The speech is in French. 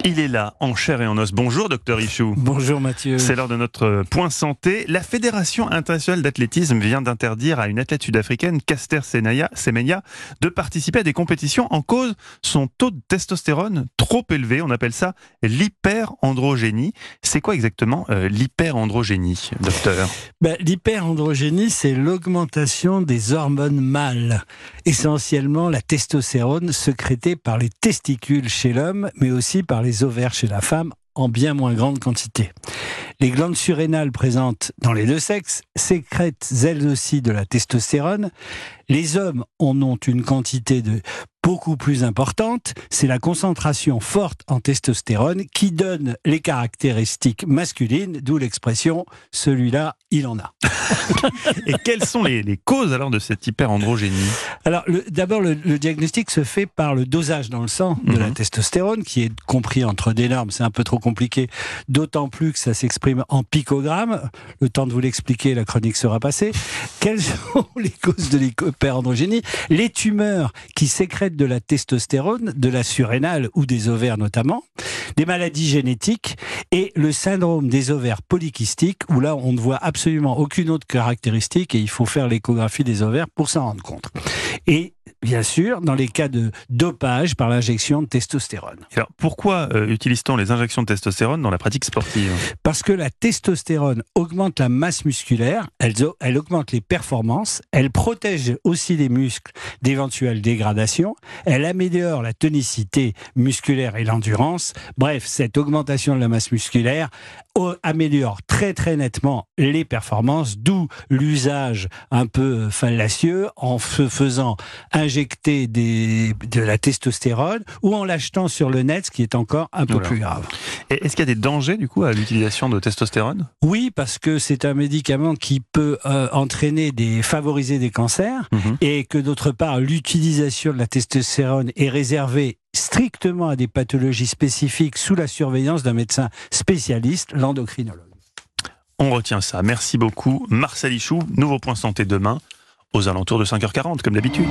Il est là, en chair et en os. Bonjour, docteur Ichou. Bonjour Mathieu. C'est l'heure de notre point santé. La Fédération internationale d'athlétisme vient d'interdire à une athlète sud-africaine, Caster Semenya, de participer à des compétitions en cause son taux de testostérone trop élevé. On appelle ça l'hyperandrogénie. C'est quoi exactement l'hyperandrogénie, docteur ? L'hyperandrogénie, c'est l'augmentation des hormones mâles, essentiellement la testostérone sécrétée par les testicules chez l'homme, mais aussi par les ovaires chez la femme, en bien moins grande quantité. Les glandes surrénales présentes dans les deux sexes sécrètent elles aussi de la testostérone. Les hommes en ont une quantité beaucoup plus importante. C'est la concentration forte en testostérone qui donne les caractéristiques masculines, d'où l'expression « celui-là, il en a ». Et quelles sont les causes alors de cette hyperandrogénie ? Alors, d'abord, le diagnostic se fait par le dosage dans le sang de la testostérone, qui est compris entre des normes. C'est un peu trop compliqué, d'autant plus que ça s'exprime en picogrammes. Le temps de vous l'expliquer, la chronique sera passée. Quelles sont les causes de l'hyperandrogénie ? Les tumeurs qui sécrètent de la testostérone, de la surrénale ou des ovaires notamment, des maladies génétiques et le syndrome des ovaires polykystiques, où là, on ne voit absolument aucune autre caractéristique et il faut faire l'échographie des ovaires pour s'en rendre compte. Et bien sûr, dans les cas de dopage par l'injection de testostérone. Alors, pourquoi utilise-t-on les injections de testostérone dans la pratique sportive ? Parce que la testostérone augmente la masse musculaire, elle augmente les performances, elle protège aussi les muscles d'éventuelles dégradations, elle améliore la tonicité musculaire et l'endurance. Bref, cette augmentation de la masse musculaire améliore très très nettement les performances, d'où l'usage un peu fallacieux en faisant injecter de la testostérone ou en l'achetant sur le net, ce qui est encore un peu plus grave. Et est-ce qu'il y a des dangers du coup à l'utilisation de testostérone ? Oui, parce que c'est un médicament qui peut favoriser des cancers et que d'autre part l'utilisation de la testostérone est réservée strictement à des pathologies spécifiques sous la surveillance d'un médecin spécialiste, l'endocrinologue. On retient ça. Merci beaucoup. Marcel Ichou, nouveau point santé demain, aux alentours de 5h40, comme d'habitude.